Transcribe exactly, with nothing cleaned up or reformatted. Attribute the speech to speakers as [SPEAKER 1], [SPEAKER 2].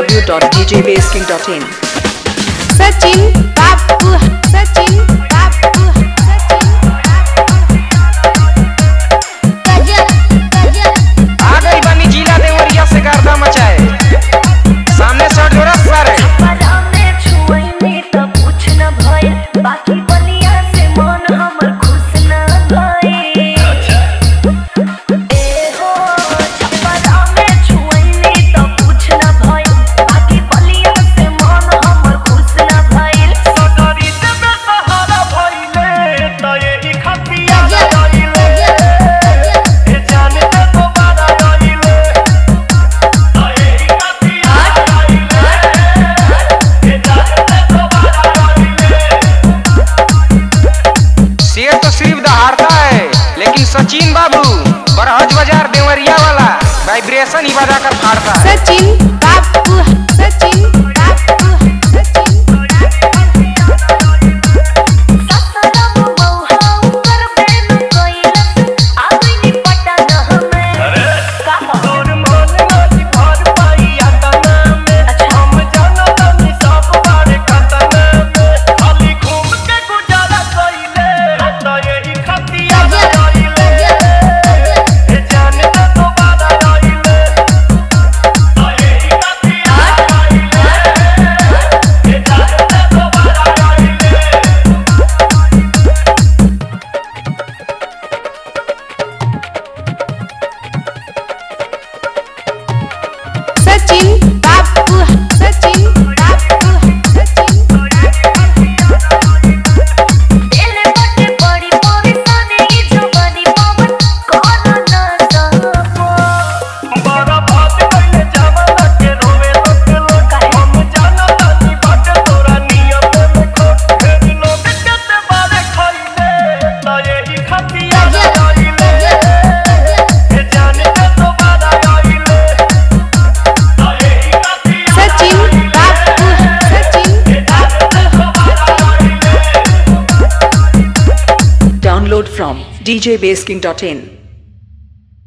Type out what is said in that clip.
[SPEAKER 1] w dot d j bass king dot in.
[SPEAKER 2] Sachin बाबू सचिन बाबू
[SPEAKER 3] आ गई बनी जिला देवरिया से गर्दा मचाए सामने शॉट जोड़ा सारे
[SPEAKER 4] बाकी बलिया से मन हमर खुश न भइल ए हो छपरा में छुइनी त कुछ न भइल बाकी बलिया से मन हमर खुश न भइल
[SPEAKER 5] सगरी से बेसहारा भइले त यही खतिया गइले ए जाने त दोबारा गइले त यही खतिया गइले ए जाने त दोबारा गइले।
[SPEAKER 3] शेर तो सिर्फ दहाड़ता है लेकिन सचिन बाबू बरहज बाजार देवरिया वाला वाइब्रेशन ही बजा कर फाड़ता है।
[SPEAKER 2] सचिन बाबू सचिन बाबू
[SPEAKER 4] ससरम मौहा कर बेन कइलस आइनी पटन हमें का
[SPEAKER 5] तोर मन नाची भर पाइया तना में हम जाना तनी सब बारे कतना में खाली घूम के गुजारा कइले त यही खतिया गइले ए जाने त दोबारा गइले त यही खतिया गइले ए जाने त दोबारा गइले।
[SPEAKER 2] सचिन बाबू सचिन बाबू
[SPEAKER 4] एले बटे बड़ी परेशानी ई जवानी पवन कोन न सको
[SPEAKER 5] बड़ा बात कइले जवाना के रोवे लोग हम जाना तानी बाटे तोरा नियम में खोट फिर लोग कते बारे खइले त यही खतिया गइले ए जाने त दोबारा गइले त यही खतिया
[SPEAKER 2] सचिन बाबू सचिन
[SPEAKER 5] ए जाने त दोबारा गइले।
[SPEAKER 1] Download from d j bass king dot in.